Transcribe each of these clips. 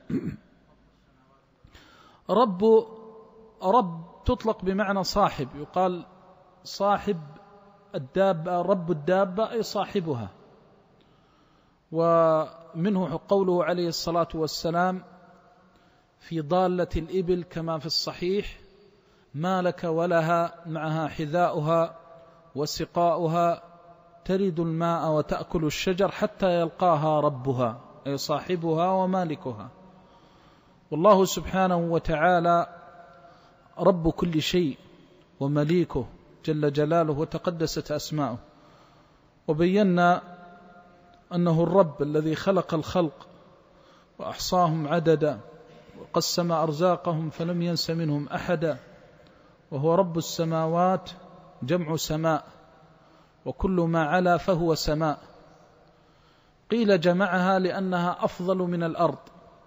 رب تطلق بمعنى صاحب، يقال صاحب الدابة، رب الدابة أي صاحبها. ومنه قوله عليه الصلاة والسلام في ضالة الإبل كما في الصحيح: ما لك ولها معها حذاؤها وسقاؤها ترد الماء وتأكل الشجر حتى يلقاها ربها، أي صاحبها ومالكها. والله سبحانه وتعالى رب كل شيء ومليكه جل جلاله وتقدست أسماؤه. وبينا أنه الرب الذي خلق الخلق وأحصاهم عددا وقسم أرزاقهم فلم ينس منهم أحدا، وهو رب السماوات جمع سماء، وكل ما علا فهو سماء. قيل جمعها لأنها أفضل من الأرض،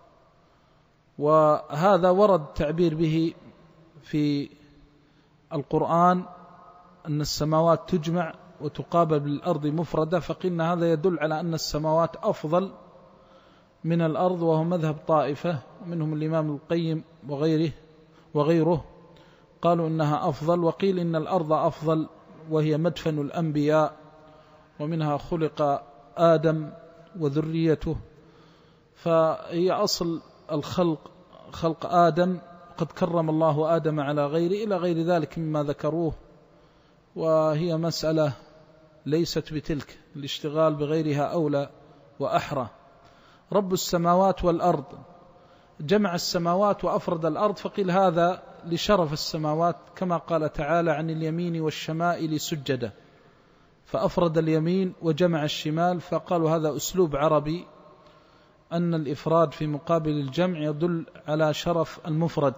وهذا ورد تعبير به في القرآن أن السماوات تجمع وتقابل بالأرض مفردة، فقلنا هذا يدل على أن السماوات أفضل من الأرض، وهو مذهب طائفة ومنهم الإمام القيم وغيره قالوا إنها أفضل. وقيل إن الأرض أفضل وهي مدفن الأنبياء، ومنها خلق آدم وذريته، فهي أصل الخلق خلق آدم، قد كرم الله آدم على غيره إلى غير ذلك مما ذكروه، وهي مسألة ليست بتلك، الاشتغال بغيرها أولى وأحرى. رب السماوات والأرض جمع السماوات وأفرد الأرض، فقيل هذا لشرف السماوات كما قال تعالى عن اليمين والشمائل سجدا، فأفرد اليمين وجمع الشمال، فقالوا هذا أسلوب عربي أن الإفراد في مقابل الجمع يدل على شرف المفرد.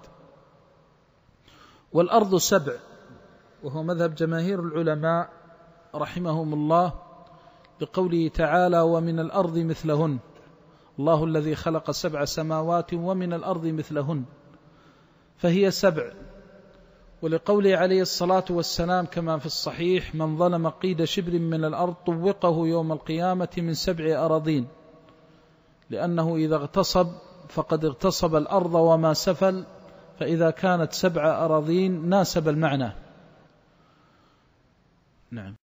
والأرض سبع، وهو مذهب جماهير العلماء رحمهم الله لقوله تعالى: ومن الأرض مثلهن، الله الذي خلق 7 سماوات ومن الأرض مثلهن، فهي 7. ولقوله عليه الصلاة والسلام كما في الصحيح: من ظلم قيد شبر من الأرض طوقه يوم القيامة من 7 أراضين، لأنه إذا اغتصب فقد اغتصب الأرض وما سفل، فإذا كانت 7 أراضين ناسب المعنى. نعم.